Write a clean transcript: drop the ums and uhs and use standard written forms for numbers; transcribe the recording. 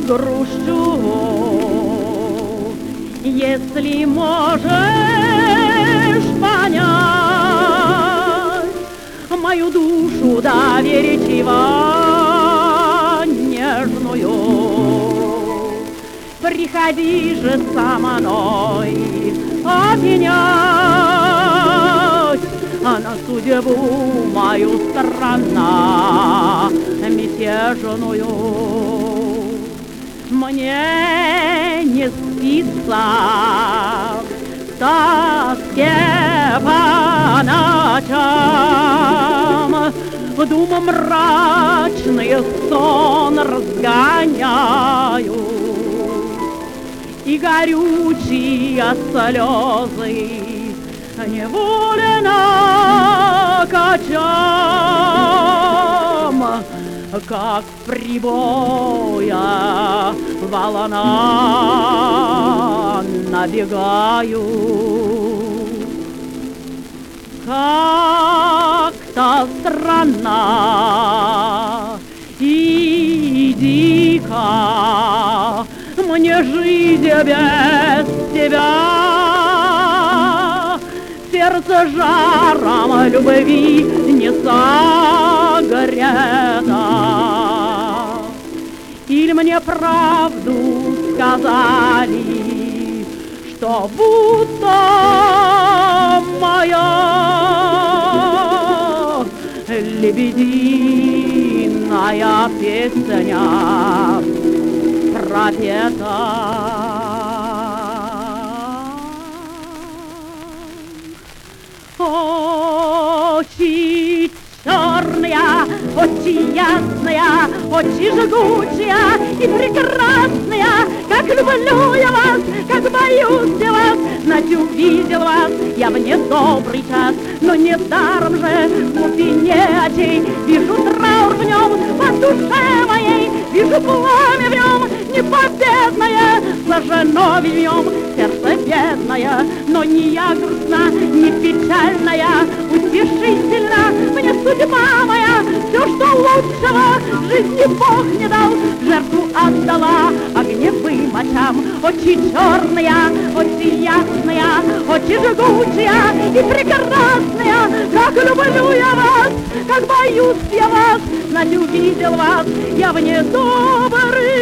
грущу. Если можешь понять мою душу доверчиво нежную, приходи же со мной опенять на судьбу мою странно мятежную. Мне не спится в тоске по ночам, думы мрачные сон разгоняю, и горючие слезы невольно качам, как в прибоя волна набегаю. Как-то странно и дико мне жить без тебя. Сердце жаром любви не согрето. Или мне правду сказали, что будто моя лебединая песня пропета. Очи черная, очи ясная, очи жгучая и прекрасная, как люблю я вас, как боюсь я вас, ночью увидел вас я в недобрый час, но не даром же в глубине очей вижу траур в нем по душе моей, вижу пламя в нем непобедное, сожжено в нем сердце бедное, но не я грустна, не печальная, утешительно мне судьба моя, все, что лучшего жизни Бог не дал, в жертву отдала огневым очам. Очи черные, очи ясные, очи жгучие и прекрасные, как люблю я вас, как боюсь я вас, знать увидел вас я в недобрый